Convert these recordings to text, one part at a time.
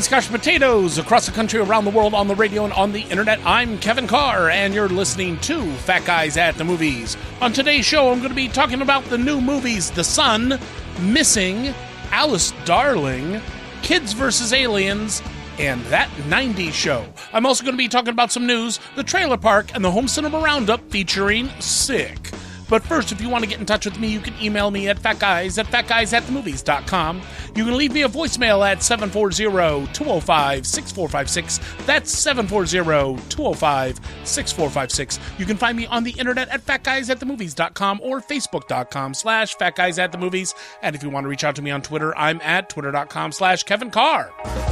Scotch potatoes across the country, around the world, on the radio and on the internet. I'm Kevin Carr, and you're listening to Fat Guys at the Movies. On today's show, I'm going to be talking about the new movies The Son, Missing, Alice Darling, Kids vs. Aliens, and That 90s Show. I'm also going to be talking about some news, the Trailer Park, and the Home Cinema Roundup featuring Sick. But first, if you want to get in touch with me, you can email me at fatguys@fatguysatthemovies.com. You can leave me a voicemail at 740-205-6456. That's 740-205-6456. You can find me on the internet at fatguysatthemovies.com or facebook.com/fatguysatthemovies. And if you want to reach out to me on Twitter, I'm at twitter.com/Kevin Carr.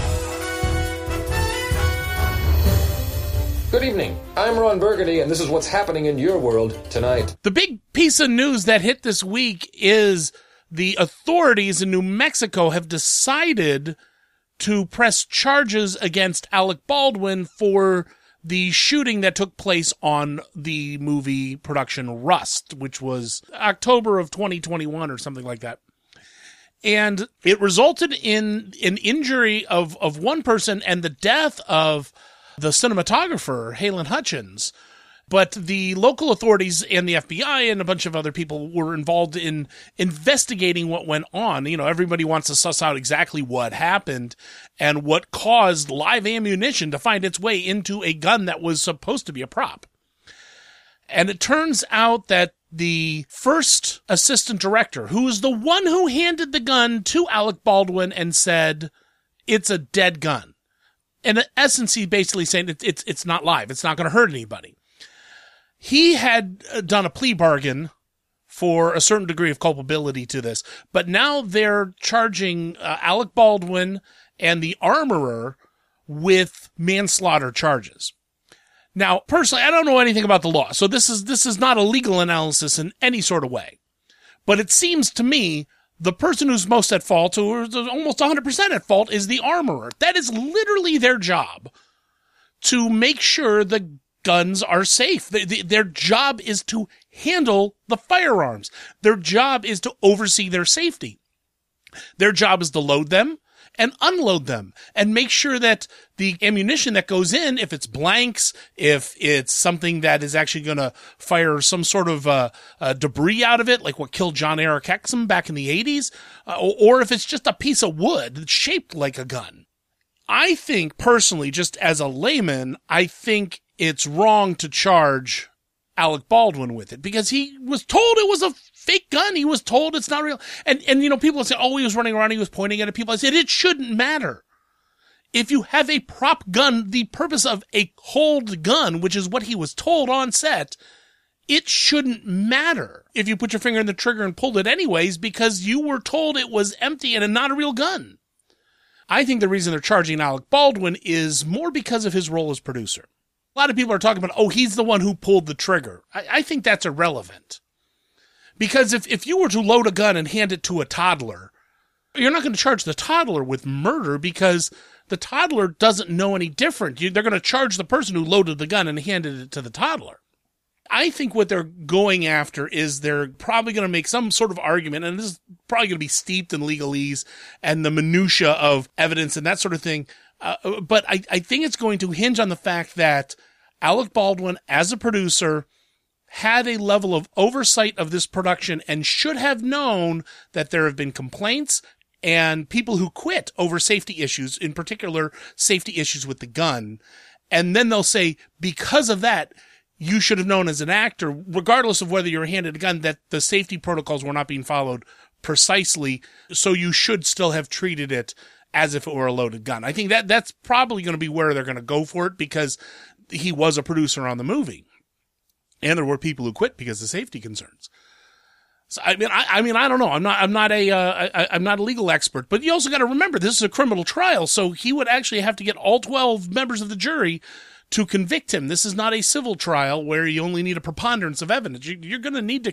Good evening. I'm Ron Burgundy, and this is what's happening in your world tonight. The big piece of news that hit this week is the authorities in New Mexico have decided to press charges against Alec Baldwin for the shooting that took place on the movie production Rust, which was October of 2021 or something like that. And it resulted in an injury of one person and the death of the cinematographer, Halyna Hutchins. But the local authorities and the FBI and a bunch of other people were involved in investigating what went on. You know, everybody wants to suss out exactly what happened and what caused live ammunition to find its way into a gun that was supposed to be a prop. And it turns out that the first assistant director, who was the one who handed the gun to Alec Baldwin and said, "It's a dead gun." In essence, he's basically saying it's not live. It's not going to hurt anybody. He had done a plea bargain for a certain degree of culpability to this, but now they're charging Alec Baldwin and the armorer with manslaughter charges. Now, personally, I don't know anything about the law, so this is not a legal analysis in any sort of way. But it seems to me the person who's most at fault, or almost 100% at fault, is the armorer. That is literally their job, to make sure the guns are safe. Their job is to handle the firearms. Their job is to oversee their safety. Their job is to load them and unload them and make sure that the ammunition that goes in, if it's blanks, if it's something that is actually going to fire some sort of debris out of it, like what killed John Eric Hexum back in the 80s, or if it's just a piece of wood that's shaped like a gun. I think, personally, just as a layman, I think it's wrong to charge Alec Baldwin with it, because he was told it was a fake gun. He was told it's not real. And you know, people say, oh, he was running around, he was pointing at it. People, I said, it shouldn't matter. If you have a prop gun, the purpose of a cold gun, which is what he was told on set, it shouldn't matter if you put your finger in the trigger and pulled it anyways, because you were told it was empty and not a real gun. I think the reason they're charging Alec Baldwin is more because of his role as producer. A lot of people are talking about, oh, he's the one who pulled the trigger. I think that's irrelevant. Because if you were to load a gun and hand it to a toddler, you're not going to charge the toddler with murder because the toddler doesn't know any different. They're going to charge the person who loaded the gun and handed it to the toddler. I think what they're going after is they're probably going to make some sort of argument, and this is probably going to be steeped in legalese and the minutia of evidence and that sort of thing. But I think it's going to hinge on the fact that Alec Baldwin, as a producer, had a level of oversight of this production and should have known that there have been complaints and people who quit over safety issues, in particular safety issues with the gun. And then they'll say, because of that, you should have known as an actor, regardless of whether you were handed a gun, that the safety protocols were not being followed precisely. So you should still have treated it as if it were a loaded gun. I think that's probably going to be where they're going to go for it, because he was a producer on the movie. And there were people who quit because of safety concerns. So, I mean, I don't know. I'm not a legal expert, but you also got to remember this is a criminal trial. So he would actually have to get all 12 members of the jury to convict him. This is not a civil trial where you only need a preponderance of evidence. You're going to need to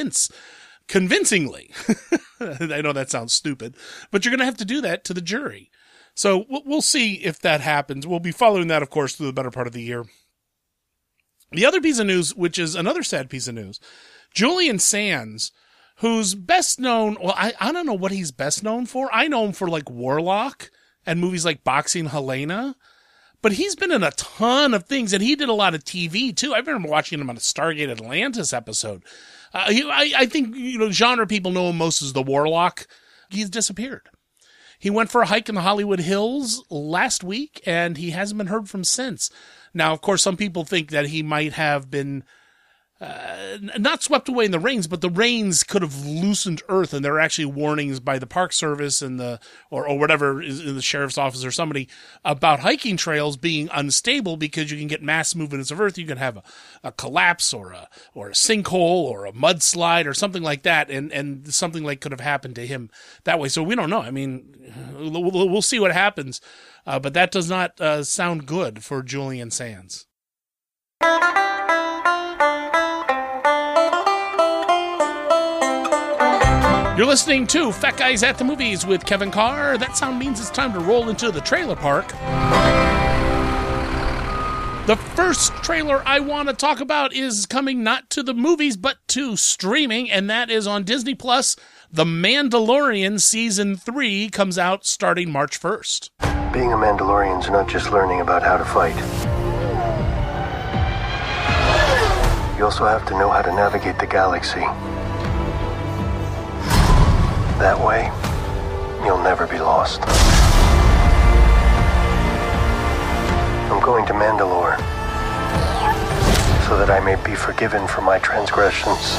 convincingly. I know that sounds stupid, but you're going to have to do that to the jury. So we'll see if that happens. We'll be following that, of course, through the better part of the year. The other piece of news, which is another sad piece of news, Julian Sands, who's best known, well, I don't know what he's best known for. I know him for like Warlock and movies like Boxing Helena. But he's been in a ton of things, and he did a lot of TV, too. I remember watching him on a Stargate Atlantis episode. I think, genre people know him most as the Warlock. He's disappeared. He went for a hike in the Hollywood Hills last week, and he hasn't been heard from since. Now, of course, some people think that he might have been not swept away in the rains, but the rains could have loosened earth, and there are actually warnings by the Park Service and or whatever is in the sheriff's office or somebody about hiking trails being unstable because you can get mass movements of earth. You can have a collapse or a sinkhole or a mudslide or something like that, and something like could have happened to him that way. So we don't know. I mean, we'll see what happens, but that does not sound good for Julian Sands. You're listening to Fat Guys at the Movies with Kevin Carr. That sound means it's time to roll into the trailer park. The first trailer I want to talk about is coming not to the movies, but to streaming, and that is on Disney+. The Mandalorian Season 3 comes out starting March 1st. Being a Mandalorian is not just learning about how to fight. You also have to know how to navigate the galaxy. That way, you'll never be lost. I'm going to Mandalore so that I may be forgiven for my transgressions.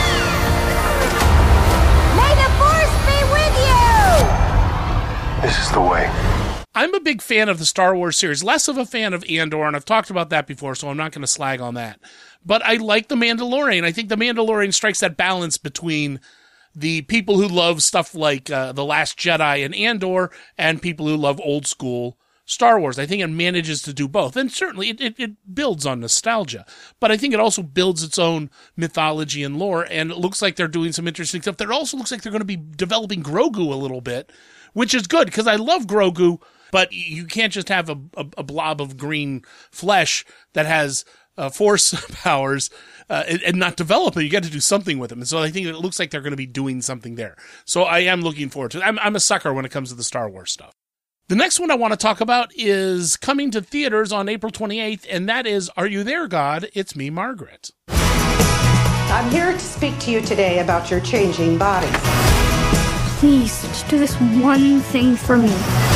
May the Force be with you! This is the way. I'm a big fan of the Star Wars series, less of a fan of Andor, and I've talked about that before, so I'm not going to slag on that. But I like The Mandalorian. I think The Mandalorian strikes that balance between the people who love stuff like The Last Jedi and Andor and people who love old school Star Wars. I think it manages to do both. And certainly it builds on nostalgia. But I think it also builds its own mythology and lore, and it looks like they're doing some interesting stuff. There also looks like they're going to be developing Grogu a little bit, which is good because I love Grogu, but you can't just have a blob of green flesh that has force powers and not develop it. You got to do something with them. And so I think it looks like they're going to be doing something there. So I am looking forward to it. I'm a sucker when it comes to the Star Wars stuff. The next one I want to talk about is coming to theaters on April 28th, and that is Are You There, God? It's Me, Margaret. I'm here to speak to you today about your changing bodies. Please, just do this one thing for me.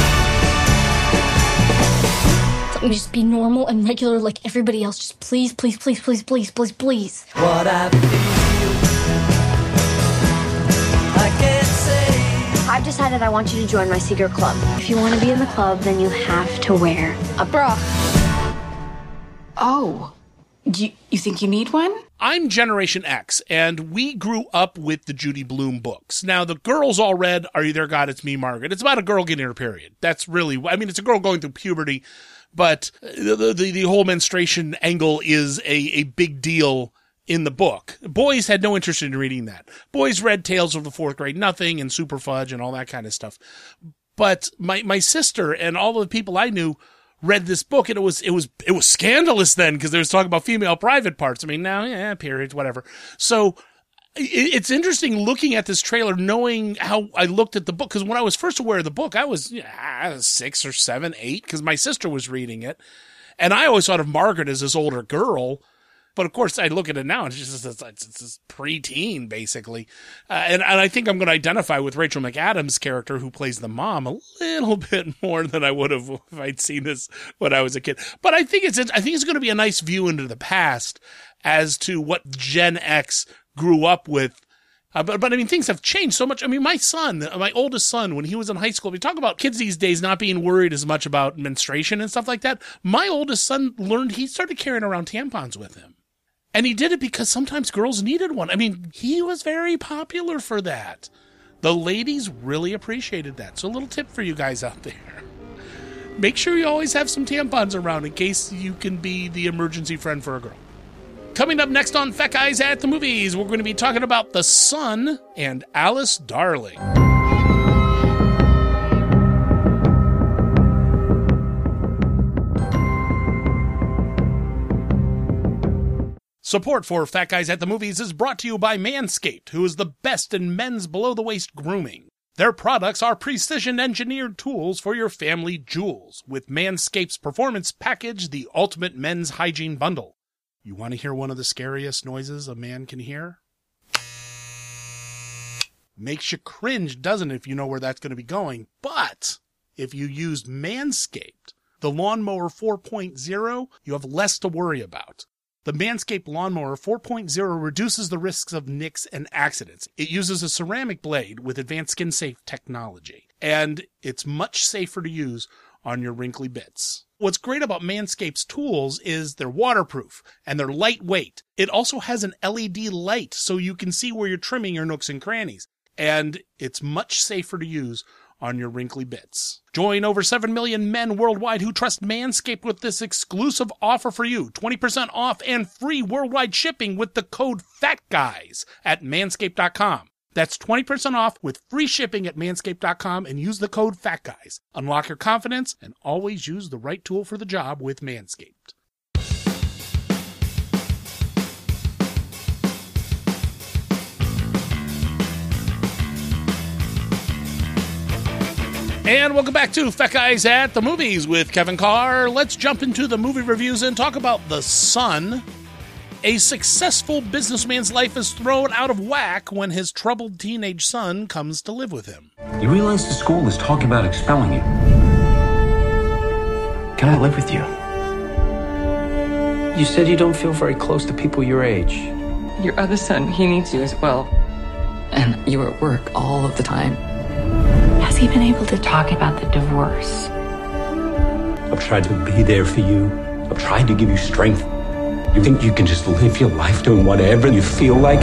Let me just be normal and regular like everybody else. Just please, please, please, please, please, please, please. What I feel, I can't say. I've decided I want you to join my secret club. If you want to be in the club, then you have to wear a bra. Oh, you think you need one? I'm Generation X, and we grew up with the Judy Blume books. Now, the girls all read Are You There, God? It's Me, Margaret. It's about a girl getting her period. That's really, I mean, it's a girl going through puberty, but the whole menstruation angle is a big deal in the book. Boys had no interest in reading that. Boys read Tales of the Fourth Grade Nothing and Super Fudge and all that kind of stuff. But my sister and all the people I knew read this book, and it was scandalous then because they was talking about female private parts. I mean, now, periods, whatever. So it's interesting looking at this trailer, knowing how I looked at the book, because when I was first aware of the book, I was 6 or 7, 8, because my sister was reading it, and I always thought of Margaret as this older girl. But of course, I look at it now, and it's just preteen, basically. And I think I'm going to identify with Rachel McAdams' character, who plays the mom, a little bit more than I would have if I'd seen this when I was a kid. But I think it's going to be a nice view into the past as to what Gen X grew up with. But I mean, things have changed so much. I mean, my oldest son, when he was in high school, we talk about kids these days not being worried as much about menstruation and stuff like that. My oldest son he started carrying around tampons with him. And he did it because sometimes girls needed one. I mean, he was very popular for that. The ladies really appreciated that. So a little tip for you guys out there. Make sure you always have some tampons around in case you can be the emergency friend for a girl. Coming up next on Fat Guys at the Movies, we're going to be talking about The Son and Alice Darling. Support for Fat Guys at the Movies is brought to you by Manscaped, who is the best in men's below-the-waist grooming. Their products are precision-engineered tools for your family jewels, with Manscaped's Performance Package, the ultimate men's hygiene bundle. You want to hear one of the scariest noises a man can hear? Makes you cringe, doesn't it, if you know where that's going to be going? But if you use Manscaped, the Lawnmower 4.0, you have less to worry about. The Manscaped Lawnmower 4.0 reduces the risks of nicks and accidents. It uses a ceramic blade with advanced skin-safe technology, and it's much safer to use on your wrinkly bits. What's great about Manscaped's tools is they're waterproof and they're lightweight. It also has an LED light so you can see where you're trimming your nooks and crannies, and it's much safer to use on your wrinkly bits. Join over 7 million men worldwide who trust Manscaped with this exclusive offer for you. 20% off and free worldwide shipping with the code FATGUYS at manscaped.com. That's 20% off with free shipping at manscaped.com and use the code FATGUYS. Unlock your confidence and always use the right tool for the job with Manscaped. And welcome back to Fat Guys at the Movies with Kevin Carr. Let's jump into the movie reviews and talk about The Son. A successful businessman's life is thrown out of whack when his troubled teenage son comes to live with him. You realize the school is talking about expelling you. Can I live with you? You said you don't feel very close to people your age. Your other son, he needs you as well. And you're at work all of the time. Has he been able to talk about the divorce? I've tried to be there for you. I've tried to give you strength. You think you can just live your life doing whatever you feel like?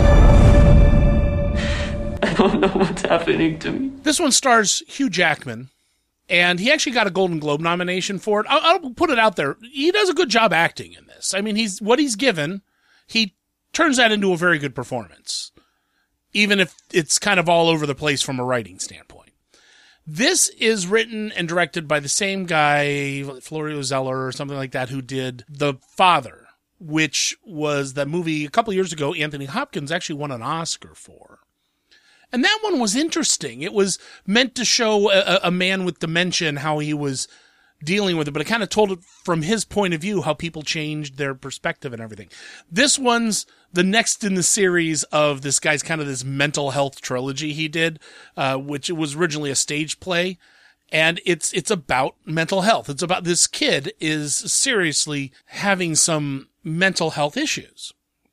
I don't know what's happening to me. This one stars Hugh Jackman, and he actually got a Golden Globe nomination for it. I'll put it out there. He does a good job acting in this. I mean, he's given, he turns that into a very good performance, even if it's kind of all over the place from a writing standpoint. This is written and directed by the same guy, Florio Zeller or something like that, who did The Father, which was that movie a couple years ago Anthony Hopkins actually won an Oscar for. And that one was interesting. It was meant to show a man with dementia and how he was dealing with it, but it kind of told it from his point of view, how people changed their perspective and everything. This one's the next in the series of this guy's kind of this mental health trilogy he did, which was originally a stage play. And it's about mental health. It's about this kid is seriously having some mental health issues.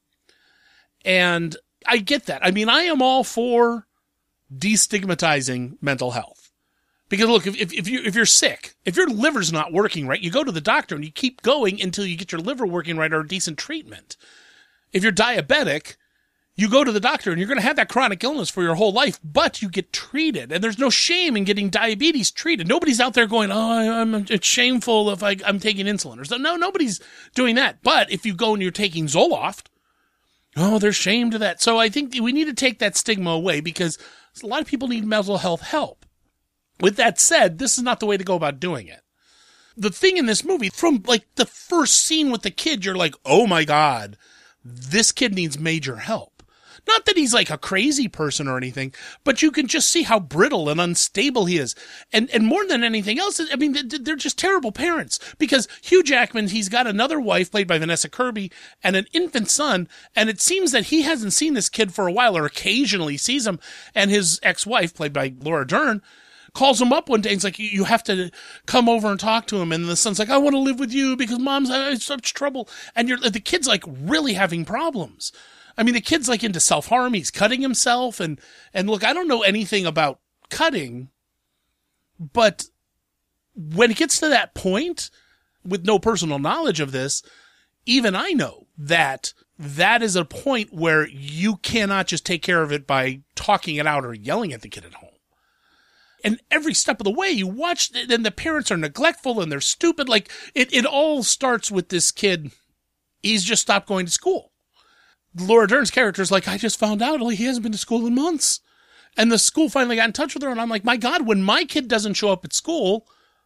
And I get that. I mean, I am all for destigmatizing mental health. Because look, if you're sick, if your liver's not working right, you go to the doctor and you keep going until you get your liver working right or decent treatment. If you're diabetic, you go to the doctor and you're going to have that chronic illness for your whole life, but you get treated. And there's no shame in getting diabetes treated. Nobody's out there going, it's shameful if I'm taking insulin. Or so. No, nobody's doing that. But if you go and you're taking Zoloft, there's shame to that. So I think we need to take that stigma away because a lot of people need mental health help. With that said, this is not the way to go about doing it. The thing in this movie, from like the first scene with the kid, you're like, oh my God, this kid needs major help. Not that he's like a crazy person or anything, but you can just see how brittle and unstable he is. And more than anything else, I mean, they're just terrible parents. Because Hugh Jackman, he's got another wife played by Vanessa Kirby and an infant son. And it seems that he hasn't seen this kid for a while or occasionally sees him. And his ex-wife, played by Laura Dern, calls him up one day and it's like, you have to come over and talk to him. And the son's like, I want to live with you because mom's in such trouble. And the kid's like really having problems. I mean, the kid's like into self-harm. He's cutting himself. And look, I don't know anything about cutting, but when it gets to that point with no personal knowledge of this, even I know that is a point where you cannot just take care of it by talking it out or yelling at the kid at home. And every step of the way you watch, and the parents are neglectful and they're stupid. Like it all starts with this kid. He's just stopped going to school. Laura Dern's character is like, I just found out he hasn't been to school in months. And the school finally got in touch with her. And I'm like, my God, when my kid doesn't show up at school,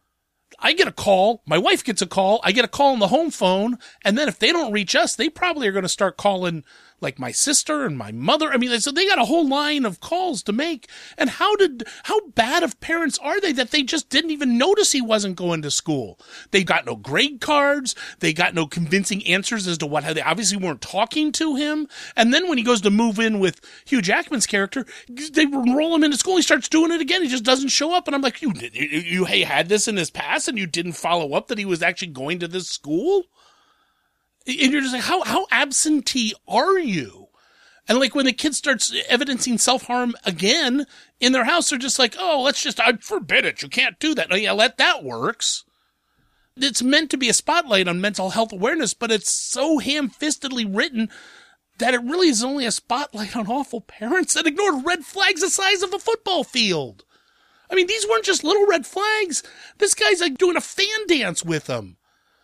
I get a call, my wife gets a call, I get a call on the home phone, and then if they don't reach us, they probably are going to start calling like my sister and my mother. I mean, so they got a whole line of calls to make. And how bad of parents are they that they just didn't even notice he wasn't going to school? They got no grade cards. They got no convincing answers as to how they obviously weren't talking to him. And then when he goes to move in with Hugh Jackman's character, they enroll him into school. He starts doing it again. He just doesn't show up. And I'm like, you had this in his past and you didn't follow up that he was actually going to this school? And you're just like, how absentee are you? And like when the kid starts evidencing self-harm again in their house, they're just like, oh, I forbid it. You can't do that. Oh, yeah, that works. It's meant to be a spotlight on mental health awareness, but it's so ham-fistedly written that it really is only a spotlight on awful parents that ignored red flags the size of a football field. I mean, these weren't just little red flags. This guy's like doing a fan dance with them.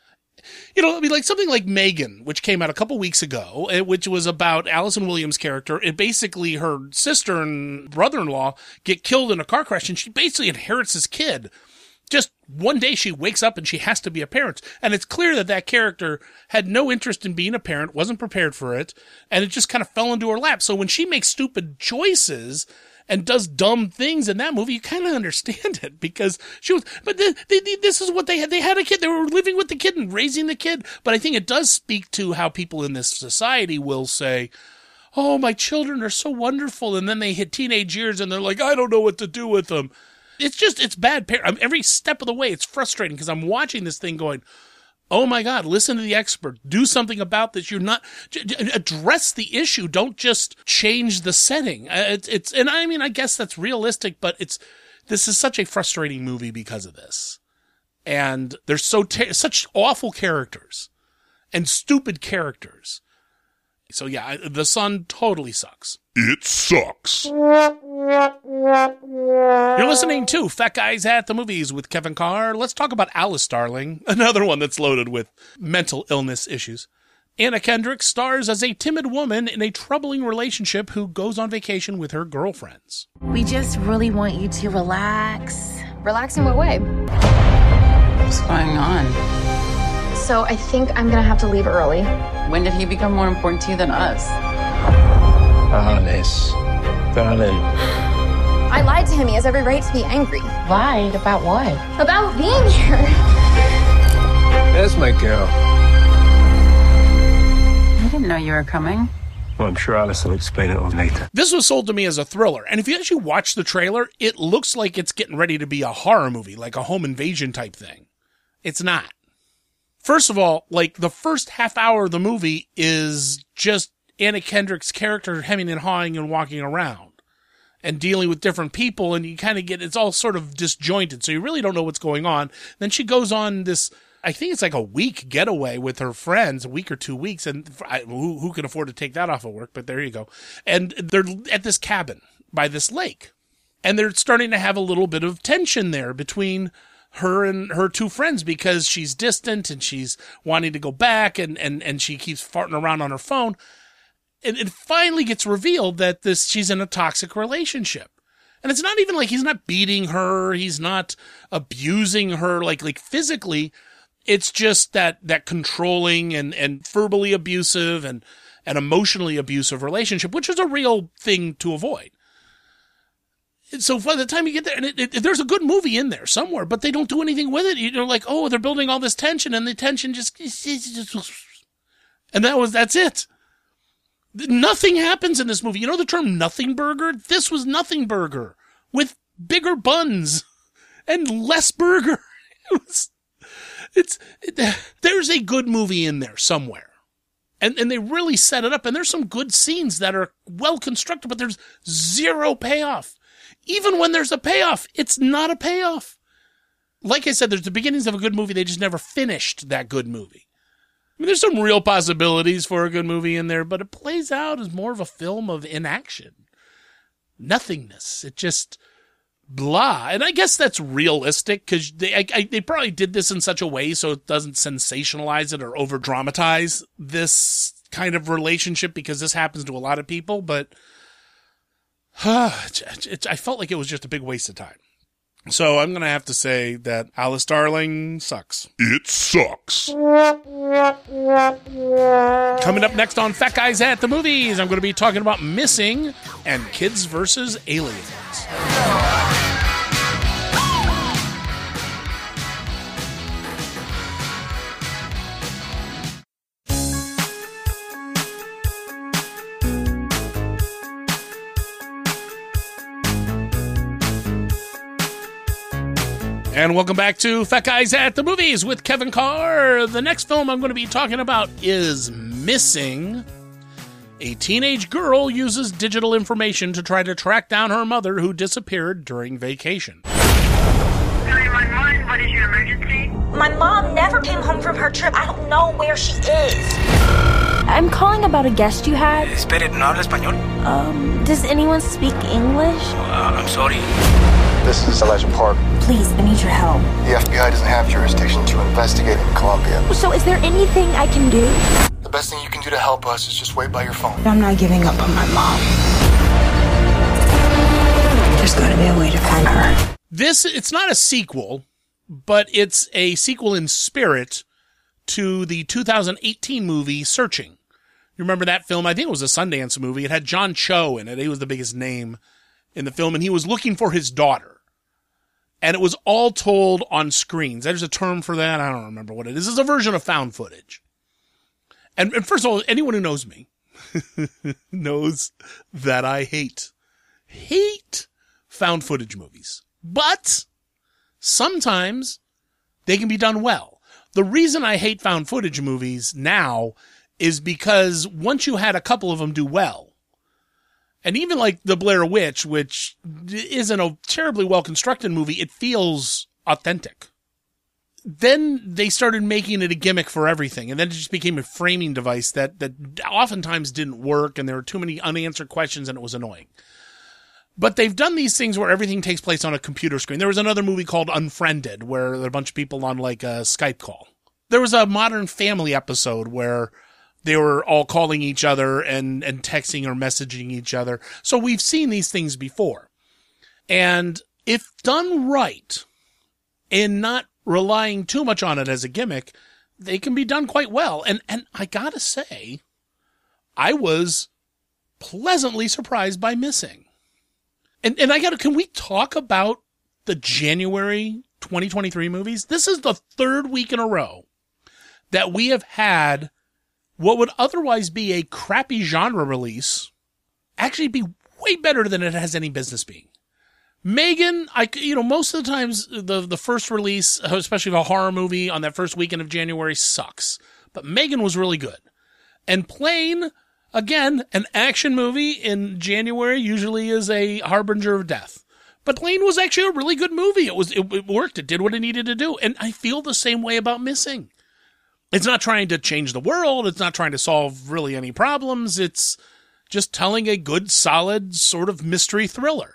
You know, I mean, like something like Megan, which came out a couple weeks ago, which was about Allison Williams' character. It basically, her sister and brother-in-law get killed in a car crash, and she basically inherits this kid. Just one day she wakes up and she has to be a parent. And it's clear that character had no interest in being a parent, wasn't prepared for it, and it just kind of fell into her lap. So when she makes stupid choices and does dumb things in that movie, you kind of understand it because she was, but this is what they had. They had a kid. They were living with the kid and raising the kid. But I think it does speak to how people in this society will say, oh, my children are so wonderful. And then they hit teenage years and they're like, I don't know what to do with them. It's bad. Every step of the way, it's frustrating because I'm watching this thing going, oh my God, listen to the expert. Do something about this. You're not, address the issue. Don't just change the setting. And I mean, I guess that's realistic, but this is such a frustrating movie because of this. And there's such awful characters and stupid characters. So yeah, The Son totally sucks. It sucks. You're listening to Fat Guys at the Movies with Kevin Carr. Let's talk about Alice Starling, another one that's loaded with mental illness issues. Anna Kendrick stars as a timid woman in a troubling relationship who goes on vacation with her girlfriends. We just really want you to relax. Relax in what way? What's going on? So I think I'm gonna have to leave early. When did he become more important to you than us? Alice, darling. I lied to him. He has every right to be angry. Lied about what? About being here. There's my girl. I didn't know you were coming. Well, I'm sure Alice will explain it all later. This was sold to me as a thriller, and if you actually watch the trailer, it looks like it's getting ready to be a horror movie, like a home invasion type thing. It's not. First of all, like the first half hour of the movie is just Anna Kendrick's character hemming and hawing and walking around and dealing with different people, and you kind of get, it's all sort of disjointed, so you really don't know what's going on. Then she goes on this, I think it's like a week getaway with her friends, a week or 2 weeks, and who can afford to take that off of work, but there you go. And they're at this cabin by this lake, and they're starting to have a little bit of tension there between her and her two friends because she's distant and she's wanting to go back and she keeps farting around on her phone. And it finally gets revealed that she's in a toxic relationship. And it's not even like he's not beating her. He's not abusing her like physically. It's just that controlling and verbally abusive and emotionally abusive relationship, which is a real thing to avoid. So by the time you get there, and there's a good movie in there somewhere, but they don't do anything with it. You're like, oh, they're building all this tension, and the tension just, and that's it. Nothing happens in this movie. You know the term nothing burger? This was nothing burger with bigger buns and less burger. There's a good movie in there somewhere. And they really set it up, and there's some good scenes that are well constructed, but there's zero payoff. Even when there's a payoff, it's not a payoff. Like I said, there's the beginnings of a good movie. They just never finished that good movie. I mean, there's some real possibilities for a good movie in there, but it plays out as more of a film of inaction. Nothingness. It just blah. And I guess that's realistic because they probably did this in such a way so it doesn't sensationalize it or over-dramatize this kind of relationship because this happens to a lot of people, but I felt like it was just a big waste of time. So I'm going to have to say that Alice Darling sucks. It sucks. Coming up next on Fat Guys at the Movies, I'm going to be talking about Missing and Kids vs. Aliens. And welcome back to Fat Guys at the Movies with Kevin Carr. The next film I'm going to be talking about is Missing. A teenage girl uses digital information to try to track down her mother who disappeared during vacation. 911, what is your emergency? My mom never came home from her trip. I don't know where she is. I'm calling about a guest you had. Espere, ¿no habla español? Does anyone speak English? I'm sorry. This is Elijah Park. Please, I need your help. The FBI doesn't have jurisdiction to investigate in Colombia. So is there anything I can do? The best thing you can do to help us is just wait by your phone. I'm not giving up on my mom. There's got to be a way to find her. It's not a sequel, but it's a sequel in spirit to the 2018 movie Searching. You remember that film? I think it was a Sundance movie. It had John Cho in it. He was the biggest name in the film, and he was looking for his daughter. And it was all told on screens. There's a term for that. I don't remember what it is. It's a version of found footage. And first of all, anyone who knows me knows that I hate found footage movies. But sometimes they can be done well. The reason I hate found footage movies now is because once you had a couple of them do well, and even like The Blair Witch, which isn't a terribly well-constructed movie, it feels authentic. Then they started making it a gimmick for everything, and then it just became a framing device that oftentimes didn't work, and there were too many unanswered questions, and it was annoying. But they've done these things where everything takes place on a computer screen. There was another movie called Unfriended, where there are a bunch of people on like a Skype call. There was a Modern Family episode where they were all calling each other and texting or messaging each other. So we've seen these things before. And if done right and not relying too much on it as a gimmick, they can be done quite well. And I gotta say, I was pleasantly surprised by Missing. And can we talk about the January 2023 movies? This is the third week in a row that we have had what would otherwise be a crappy genre release actually be way better than it has any business being. Megan, most of the times the first release, especially of a horror movie on that first weekend of January, sucks. But Megan was really good. And Plane, again, an action movie in January usually is a harbinger of death. But Plane was actually a really good movie. It worked. It did what it needed to do. And I feel the same way about Missing. It's not trying to change the world. It's not trying to solve really any problems. It's just telling a good, solid sort of mystery thriller.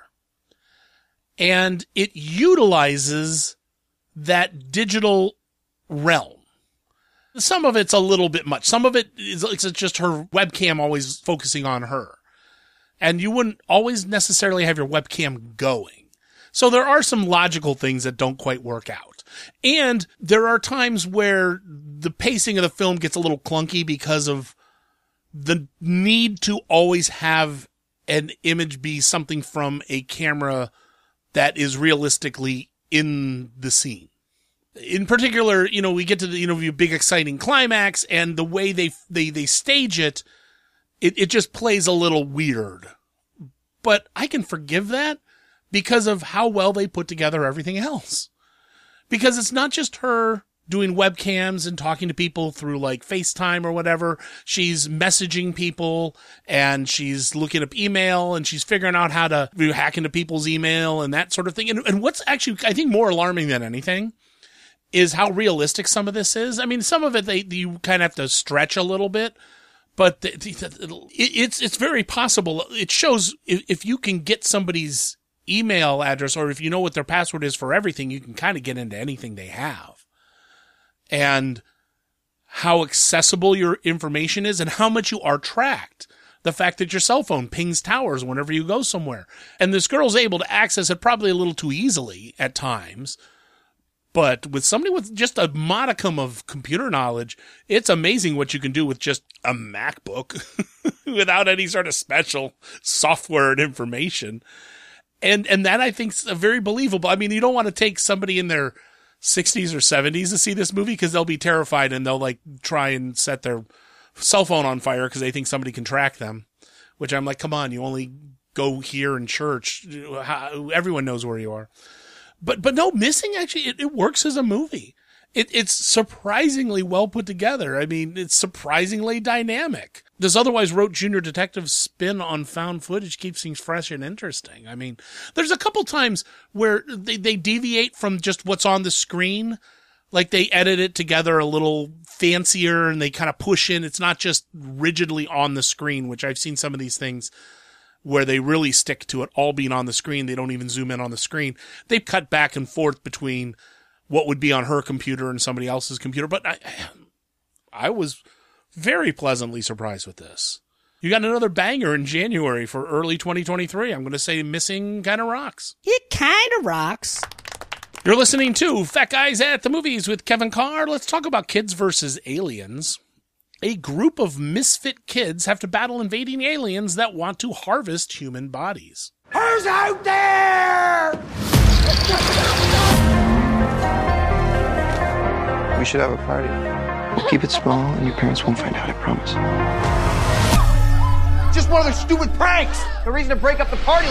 And it utilizes that digital realm. Some of it's a little bit much. Some of it is just her webcam always focusing on her. And you wouldn't always necessarily have your webcam going. So there are some logical things that don't quite work out. And there are times where the pacing of the film gets a little clunky because of the need to always have an image be something from a camera that is realistically in the scene. In particular, we get to the, big exciting climax, and the way they stage it just plays a little weird. But I can forgive that because of how well they put together everything else. Because it's not just her doing webcams and talking to people through like FaceTime or whatever. She's messaging people, and she's looking up email, and she's figuring out how to hack into people's email and that sort of thing. And what's actually, I think, more alarming than anything is how realistic some of this is. I mean, some of it you kind of have to stretch a little bit, but it's very possible. It shows if you can get somebody's email address, or if you know what their password is for everything, you can kind of get into anything they have. And how accessible your information is and how much you are tracked. the fact that your cell phone pings towers whenever you go somewhere. And this girl's able to access it probably a little too easily at times. But with somebody with just a modicum of computer knowledge, it's amazing what you can do with just a MacBook without any sort of special software and information. And that I think is very believable. I mean, you don't want to take somebody in their 60s or 70s to see this movie because they'll be terrified and they'll like try and set their cell phone on fire because they think somebody can track them, which I'm like, come on, you only go here in church. Everyone knows where you are. But no, Missing actually, it works as a movie. It's surprisingly well put together. I mean, it's surprisingly dynamic. This otherwise rote junior detective spin on found footage keeps things fresh and interesting. I mean, there's a couple times where they deviate from just what's on the screen. Like they edit it together a little fancier and they kind of push in. It's not just rigidly on the screen, which I've seen some of these things where they really stick to it all being on the screen. They don't even zoom in on the screen. They cut back and forth between what would be on her computer and somebody else's computer. But I was very pleasantly surprised with this. You got another banger in January for early 2023. I'm going to say Missing kind of rocks. It kind of rocks. You're listening to Fat Guys at the Movies with Kevin Carr. Let's talk about Kids vs. Aliens. A group of misfit kids have to battle invading aliens that want to harvest human bodies. Who's out there? We should have a party. We'll keep it small and your parents won't find out, I promise. Just one of those stupid pranks. No reason to break up the party.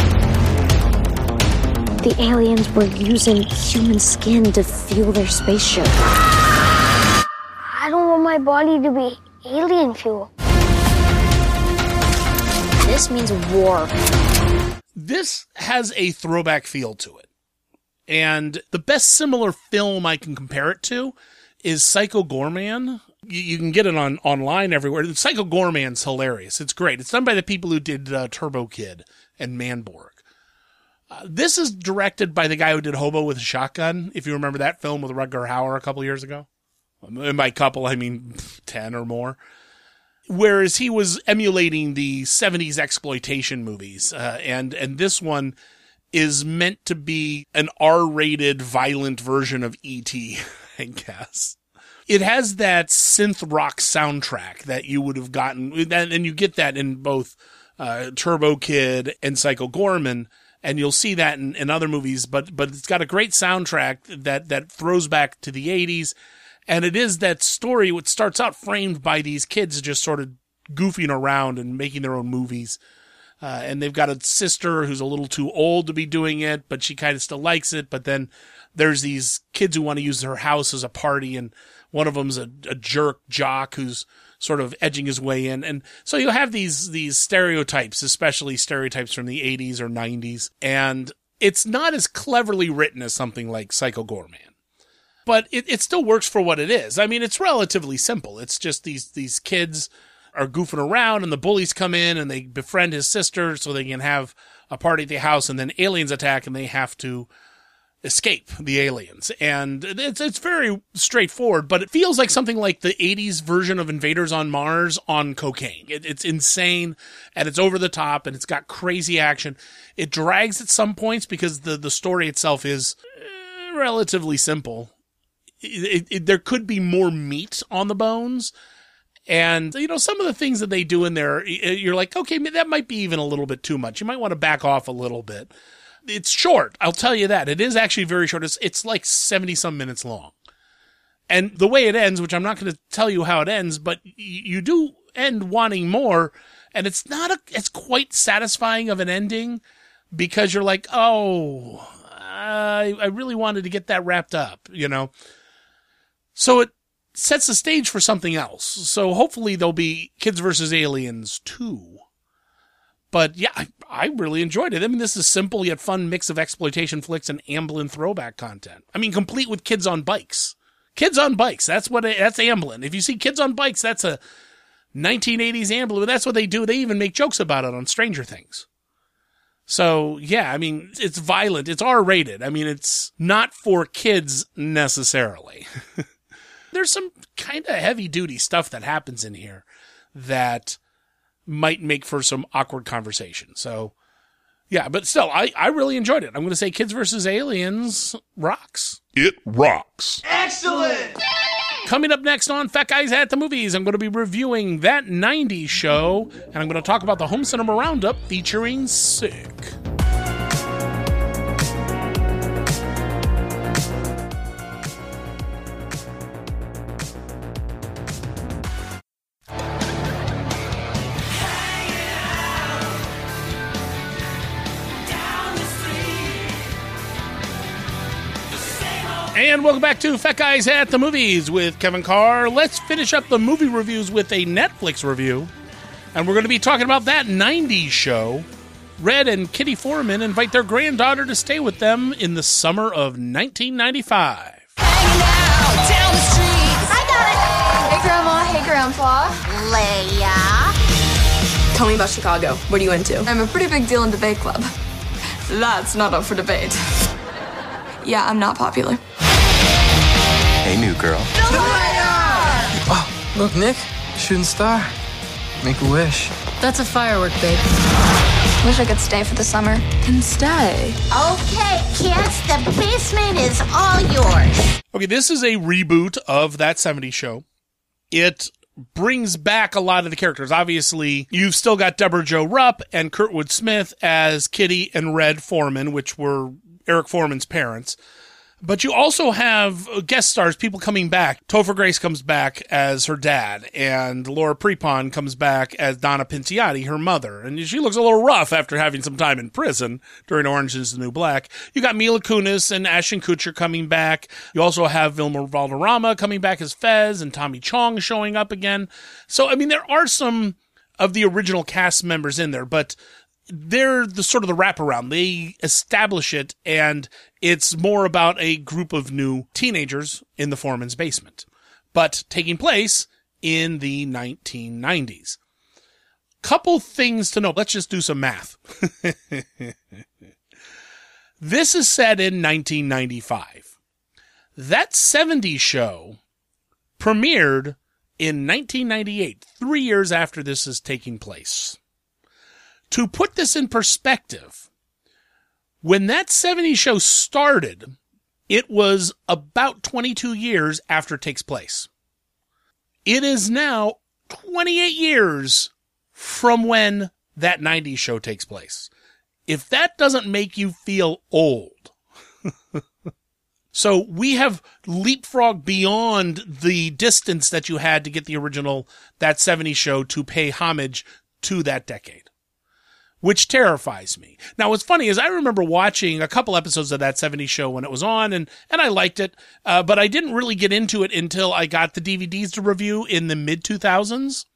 The aliens were using human skin to fuel their spaceship. I don't want my body to be alien fuel. This means war. This has a throwback feel to it. And the best similar film I can compare it to is Psycho Goreman. You can get it online everywhere. Psycho Goreman's hilarious. It's great. It's done by the people who did Turbo Kid and Manborg. This is directed by the guy who did Hobo with a Shotgun, if you remember that film with Rutger Hauer a couple years ago. And by couple, I mean 10 or more. Whereas he was emulating the 70s exploitation movies. And this one is meant to be an R-rated, violent version of E.T., I guess. It has that synth rock soundtrack that you would have gotten, and you get that in both Turbo Kid and Psycho Goreman, and you'll see that in other movies, but it's got a great soundtrack that throws back to the 80s, and it is that story which starts out framed by these kids just sort of goofing around and making their own movies. And they've got a sister who's a little too old to be doing it, but she kind of still likes it. But then there's these kids who want to use her house as a party, and one of them's a jerk jock who's sort of edging his way in. And so you have these stereotypes, especially stereotypes from the 80s or 90s. And it's not as cleverly written as something like Psycho Goreman. But it still works for what it is. I mean, it's relatively simple. It's just these kids are goofing around and the bullies come in and they befriend his sister so they can have a party at the house, and then aliens attack and they have to escape the aliens. And it's very straightforward, but it feels like something like the 80s version of Invaders on Mars on cocaine. It's insane and it's over the top and it's got crazy action. It drags at some points because the story itself is relatively simple. There could be more meat on the bones. And, you know, some of the things that they do in there, you're like, okay, that might be even a little bit too much. You might want to back off a little bit. It's short. I'll tell you that. It is actually very short. It's like 70-some minutes long. And the way it ends, which I'm not going to tell you how it ends, but you do end wanting more. And it's it's quite satisfying of an ending because you're like, oh, I really wanted to get that wrapped up, you know. So it sets the stage for something else. So hopefully there'll be Kids vs. Aliens 2. But yeah, I really enjoyed it. I mean, this is a simple yet fun mix of exploitation flicks and Amblin throwback content. I mean, complete with kids on bikes. Kids on bikes. That's Amblin. If you see kids on bikes, that's a 1980s Amblin. That's what they do. They even make jokes about it on Stranger Things. So yeah, I mean, it's violent. It's R-rated. I mean, it's not for kids necessarily. There's some kind of heavy-duty stuff that happens in here that might make for some awkward conversation. So, yeah, but still, I really enjoyed it. I'm going to say Kids vs. Aliens rocks. It rocks. Excellent! Coming up next on Fat Guys at the Movies, I'm going to be reviewing That 90s Show, and I'm going to talk about the Home Cinema Roundup featuring Sick. And welcome back to Fat Guys at the Movies with Kevin Carr. Let's finish up the movie reviews with a Netflix review. And we're going to be talking about That 90s Show. Red and Kitty Foreman invite their granddaughter to stay with them in the summer of 1995. Hanging out down the street. I got it. Hey, Grandma. Hey, Grandpa. Leia. Tell me about Chicago. What are you into? I'm a pretty big deal in debate club. That's not up for debate. Yeah, I'm not popular. Hey, new girl. Oh, look, Nick. Shooting star. Make a wish. That's a firework, babe. Wish I could stay for the summer. Can stay. Okay, kids, the basement is all yours. Okay, this is a reboot of That 70s Show. It brings back a lot of the characters. Obviously, you've still got Deborah Jo Rupp and Kurtwood Smith as Kitty and Red Foreman, which were Eric Foreman's parents. But you also have guest stars, people coming back. Topher Grace comes back as her dad, and Laura Prepon comes back as Donna Pinciotti, her mother. And she looks a little rough after having some time in prison during Orange is the New Black. You got Mila Kunis and Ashton Kutcher coming back. You also have Vilma Valderrama coming back as Fez, and Tommy Chong showing up again. So, I mean, there are some of the original cast members in there, but they're the sort of the wraparound. They establish it, and it's more about a group of new teenagers in the Foreman's basement, but taking place in the 1990s. Couple things to know. Let's just do some math. This is set in 1995. That 70s Show premiered in 1998, 3 years after this is taking place. To put this in perspective, when That 70s Show started, it was about 22 years after it takes place. It is now 28 years from when That 90s Show takes place. If that doesn't make you feel old. So we have leapfrogged beyond the distance that you had to get the original That 70s Show to pay homage to that decade, which terrifies me. Now, what's funny is I remember watching a couple episodes of That 70s Show when it was on, and I liked it, but I didn't really get into it until I got the DVDs to review in the mid-2000s.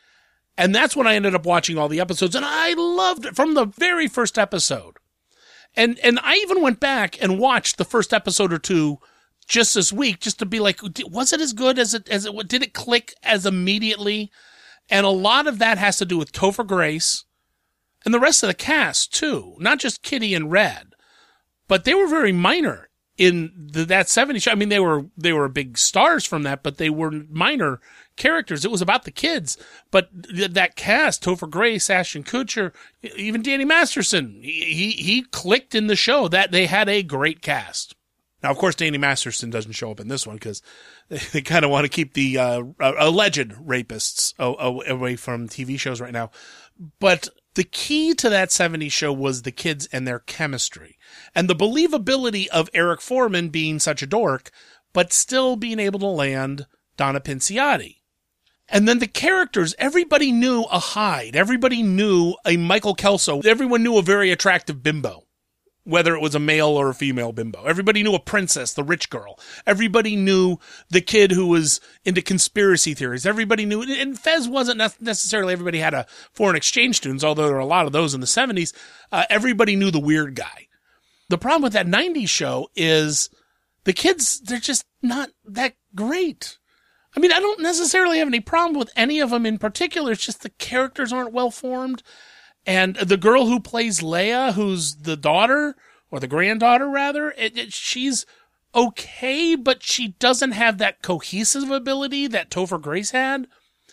And that's when I ended up watching all the episodes, and I loved it from the very first episode. And I even went back and watched the first episode or two just this week, just to be like, was it as good as it did it click as immediately? And a lot of that has to do with Topher Grace and the rest of the cast too, not just Kitty and Red, but they were very minor in That 70s Show. I mean, they were big stars from that, but they were minor characters. It was about the kids, but that cast, Topher Grace, Ashton Kutcher, even Danny Masterson, he clicked in the show. That they had a great cast. Now, of course, Danny Masterson doesn't show up in this one because they kind of want to keep the alleged rapists away from TV shows right now. But the key to That 70s Show was the kids and their chemistry and the believability of Eric Foreman being such a dork, but still being able to land Donna Pinciotti. And then the characters, everybody knew a Hyde. Everybody knew a Michael Kelso. Everyone knew a very attractive bimbo, whether it was a male or a female bimbo. Everybody knew a princess, the rich girl. Everybody knew the kid who was into conspiracy theories. Everybody knew, and Fez wasn't necessarily everybody had a foreign exchange students, although there were a lot of those in the 70s. Everybody knew the weird guy. The problem with That 90s Show is the kids, they're just not that great. I mean, I don't necessarily have any problem with any of them in particular. It's just the characters aren't well formed. And the girl who plays Leia, who's the daughter, or the granddaughter rather, she's okay, but she doesn't have that cohesive ability that Topher Grace had.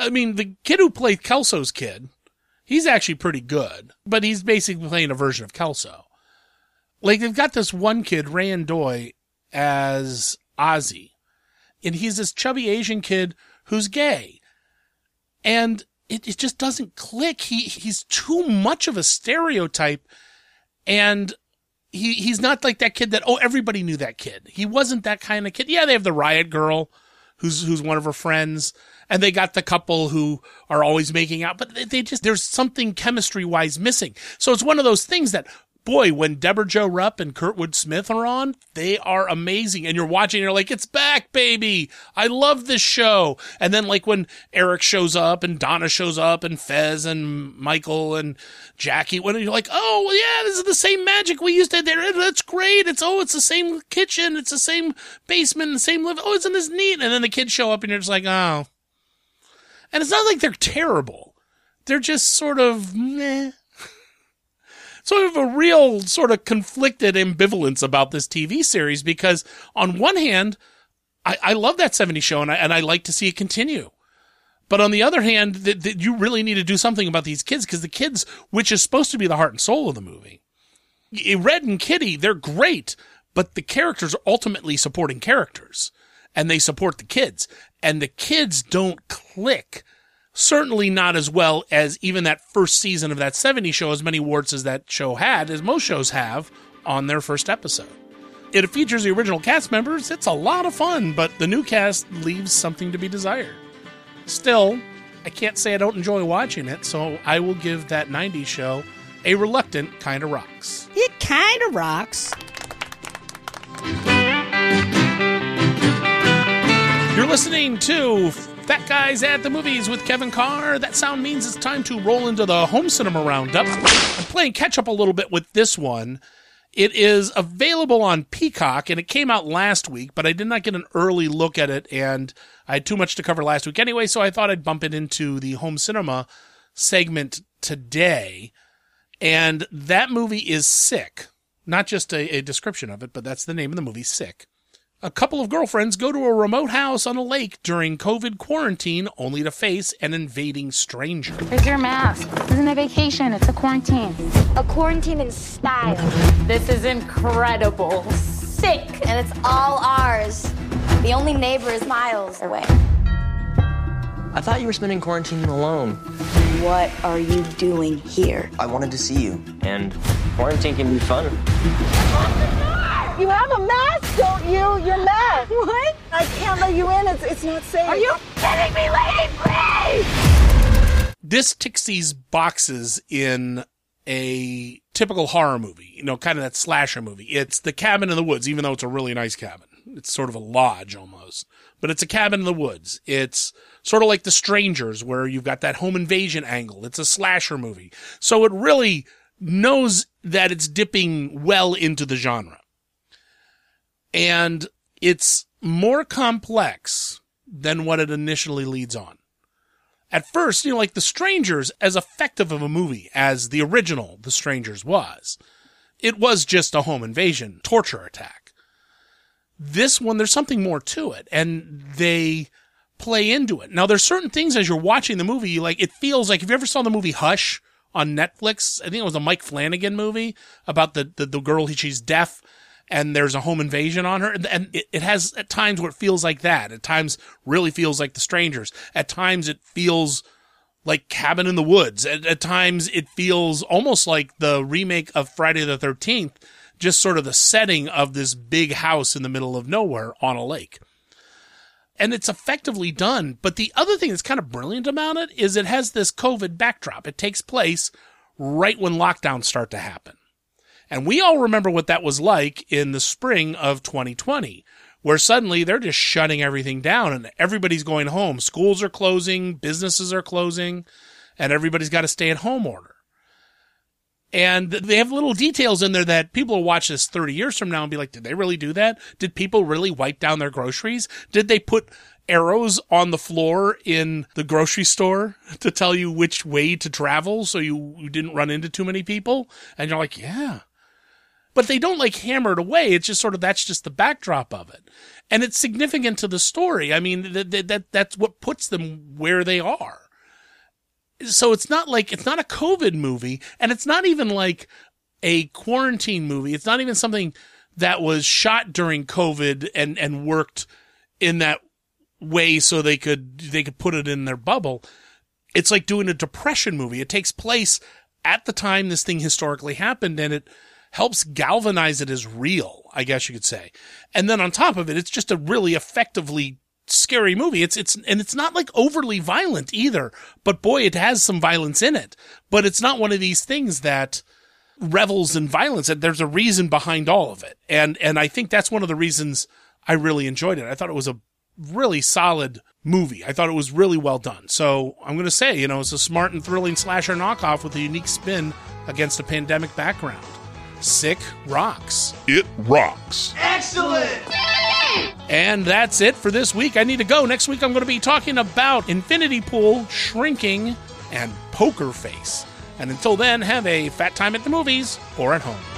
I mean, the kid who played Kelso's kid, he's actually pretty good, but he's basically playing a version of Kelso. Like, they've got this one kid, Rayan Doi, as Ozzy, and he's this chubby Asian kid who's gay. And it just doesn't click. He's too much of a stereotype, and he's not like that kid that, everybody knew that kid. He wasn't that kind of kid. Yeah, they have the riot girl who's one of her friends, and they got the couple who are always making out, but there's something chemistry-wise missing. So it's one of those things that, boy, when Deborah Jo Rupp and Kurtwood Smith are on, they are amazing. And you're watching, and you're like, it's back, baby. I love this show. And then, like, when Eric shows up and Donna shows up and Fez and Michael and Jackie, when you're like, oh, well, yeah, this is the same magic we used to there. That's great. It's the same kitchen. It's the same basement, the same living. Oh, isn't this neat? And then the kids show up and you're just like, oh. And it's not like they're terrible. They're just sort of meh. So I have a real sort of conflicted ambivalence about this TV series because on one hand, I love that 70s show and I like to see it continue. But on the other hand, that you really need to do something about these kids because the kids, which is supposed to be the heart and soul of the movie, Red and Kitty, they're great, but the characters are ultimately supporting characters and they support the kids and the kids don't click. Certainly not as well as even that first season of that 70s show, as many warts as that show had, as most shows have on their first episode. It features the original cast members. It's a lot of fun, but the new cast leaves something to be desired. Still, I can't say I don't enjoy watching it, so I will give that 90s show a reluctant kinda rocks. It kinda rocks. You're listening to Fat Guys at the Movies with Kevin Carr. That sound means it's time to roll into the home cinema roundup. I'm playing catch up a little bit with this one. It is available on Peacock, and it came out last week, but I did not get an early look at it, and I had too much to cover last week anyway, so I thought I'd bump it into the home cinema segment today. And that movie is Sick. Not just a description of it, but that's the name of the movie, Sick. A couple of girlfriends go to a remote house on a lake during COVID quarantine only to face an invading stranger. Where's your mask? This isn't a vacation, it's a quarantine. A quarantine in style. This is incredible. Sick. And it's all ours. The only neighbor is miles away. I thought you were spending quarantine alone. What are you doing here? I wanted to see you, and quarantine can be fun. You have a mask, don't you? You're masked. What? I can't let you in. It's not safe. Are you kidding me, lady? Please! This ticks these boxes in a typical horror movie, kind of that slasher movie. It's the cabin in the woods, even though it's a really nice cabin. It's sort of a lodge almost, but it's a cabin in the woods. It's sort of like The Strangers, where you've got that home invasion angle. It's a slasher movie. So it really knows that it's dipping well into the genre. And it's more complex than what it initially leads on. At first, like The Strangers, as effective of a movie as the original The Strangers was, it was just a home invasion torture attack. This one, there's something more to it, and they play into it. Now, there's certain things as you're watching the movie, it feels like, if you ever saw the movie Hush on Netflix, I think it was a Mike Flanagan movie about the girl, she's deaf, and there's a home invasion on her. And it has at times where it feels like that. At times really feels like The Strangers. At times it feels like Cabin in the Woods. At times it feels almost like the remake of Friday the 13th, just sort of the setting of this big house in the middle of nowhere on a lake. And it's effectively done. But the other thing that's kind of brilliant about it is it has this COVID backdrop. It takes place right when lockdowns start to happen. And we all remember what that was like in the spring of 2020, where suddenly they're just shutting everything down and everybody's going home. Schools are closing, businesses are closing, and everybody's got a stay-at-home order. And they have little details in there that people will watch this 30 years from now and be like, did they really do that? Did people really wipe down their groceries? Did they put arrows on the floor in the grocery store to tell you which way to travel so you didn't run into too many people? And you're like, yeah. But they don't hammer it away. It's just sort of, that's just the backdrop of it. And it's significant to the story. I mean, that's what puts them where they are. So it's not a COVID movie, and it's not even like a quarantine movie. It's not even something that was shot during COVID and worked in that way so they could put it in their bubble. It's like doing a depression movie. It takes place at the time this thing historically happened, and it helps galvanize it as real, I guess you could say. And then on top of it, it's just a really effectively scary movie. It's not like overly violent either, but boy, it has some violence in it. But it's not one of these things that revels in violence, and there's a reason behind all of it. And I think that's one of the reasons I really enjoyed it. I thought it was a really solid movie. I thought it was really well done. So I'm going to say, it's a smart and thrilling slasher knockoff with a unique spin against a pandemic background. Sick rocks. It rocks. Excellent! And that's it for this week. I need to go. Next week, I'm going to be talking about Infinity Pool, Shrinking, and Poker Face. And until then, have a fat time at the movies or at home.